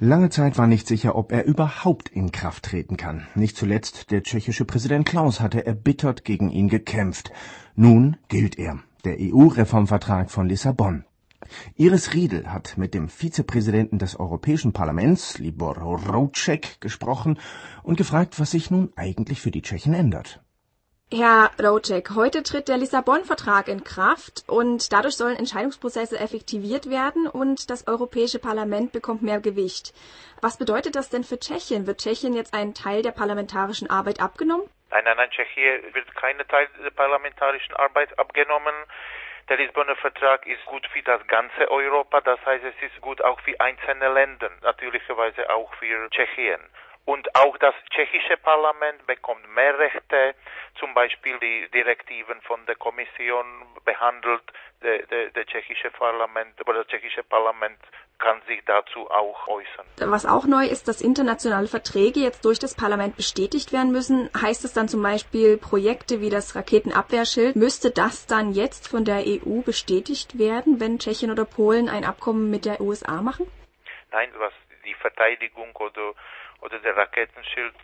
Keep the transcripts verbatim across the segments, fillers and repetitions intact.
Lange Zeit war nicht sicher, ob er überhaupt in Kraft treten kann. Nicht zuletzt der tschechische Präsident Klaus hatte erbittert gegen ihn gekämpft. Nun gilt er, der E U-Reformvertrag von Lissabon. Iris Riedel hat mit dem Vizepräsidenten des Europäischen Parlaments, Libor Rouček, gesprochen und gefragt, was sich nun eigentlich für die Tschechen ändert. Herr Rouček, heute tritt der Lissabon-Vertrag in Kraft und dadurch sollen Entscheidungsprozesse effektiviert werden und das Europäische Parlament bekommt mehr Gewicht. Was bedeutet das denn für Tschechien? Wird Tschechien jetzt einen Teil der parlamentarischen Arbeit abgenommen? Nein, nein, nein, Tschechien wird kein Teil der parlamentarischen Arbeit abgenommen. Der Lissabonner Vertrag ist gut für das ganze Europa, das heißt, es ist gut auch für einzelne Länder, natürlicherweise auch für Tschechien. Und auch das tschechische Parlament bekommt mehr Rechte, zum Beispiel die Direktiven von der Kommission behandelt der, der, der tschechische Parlament, oder das tschechische Parlament kann sich dazu auch äußern. Was auch neu ist, dass internationale Verträge jetzt durch das Parlament bestätigt werden müssen. Heißt es dann zum Beispiel, Projekte wie das Raketenabwehrschild, müsste das dann jetzt von der E U bestätigt werden, wenn Tschechien oder Polen ein Abkommen mit der U S A machen? Nein, was die Verteidigung oder oder der Raketenschild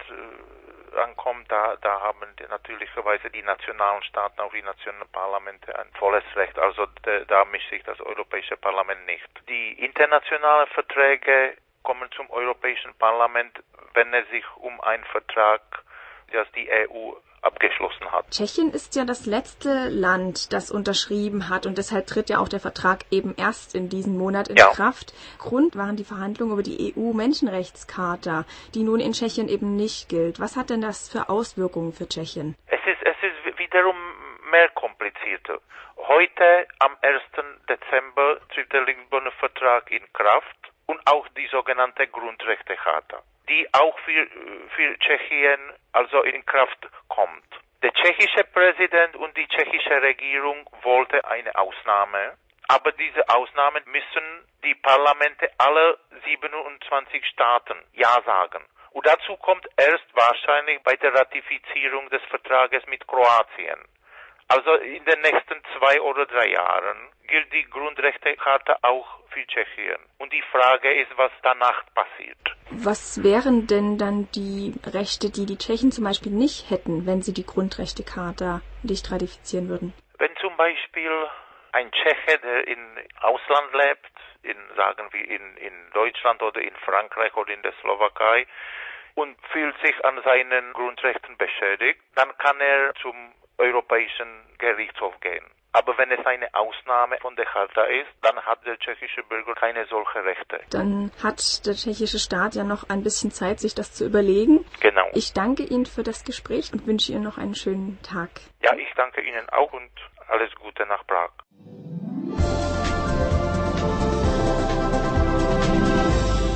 äh, ankommt, da, da haben die, natürlicherweise die nationalen Staaten, auch die nationalen Parlamente ein volles Recht. Also de, da mischt sich das Europäische Parlament nicht. Die internationalen Verträge kommen zum Europäischen Parlament, wenn es sich um einen Vertrag, das die E U abgeschlossen hat. Tschechien ist ja das letzte Land, das unterschrieben hat und deshalb tritt ja auch der Vertrag eben erst in diesem Monat in ja. Kraft. Grund waren die Verhandlungen über die E U-Menschenrechtscharta, die nun in Tschechien eben nicht gilt. Was hat denn das für Auswirkungen für Tschechien? Es ist, es ist wiederum mehr komplizierter. Heute, am ersten Dezember, tritt der Lissabonner Vertrag in Kraft und auch die sogenannte Grundrechtecharta, die auch für, für Tschechien also in Kraft kommt. Der tschechische Präsident und die tschechische Regierung wollte eine Ausnahme, aber diese Ausnahmen müssen die Parlamente aller siebenundzwanzig Staaten ja sagen. Und dazu kommt erst wahrscheinlich bei der Ratifizierung des Vertrages mit Kroatien. Also in den nächsten zwei oder drei Jahren gilt die Grundrechtecharta auch für Tschechien. Und die Frage ist, was danach passiert. Was wären denn dann die Rechte, die die Tschechen zum Beispiel nicht hätten, wenn sie die Grundrechtecharta nicht ratifizieren würden? Wenn zum Beispiel ein Tscheche, der im Ausland lebt, in, sagen wir in, in Deutschland oder in Frankreich oder in der Slowakei, und fühlt sich an seinen Grundrechten beschädigt, dann kann er zum Europäischen Gerichtshof gehen. Aber wenn es eine Ausnahme von der Charta ist, dann hat der tschechische Bürger keine solche Rechte. Dann hat der tschechische Staat ja noch ein bisschen Zeit, sich das zu überlegen. Genau. Ich danke Ihnen für das Gespräch und wünsche Ihnen noch einen schönen Tag. Ja, ich danke Ihnen auch und alles Gute nach Prag.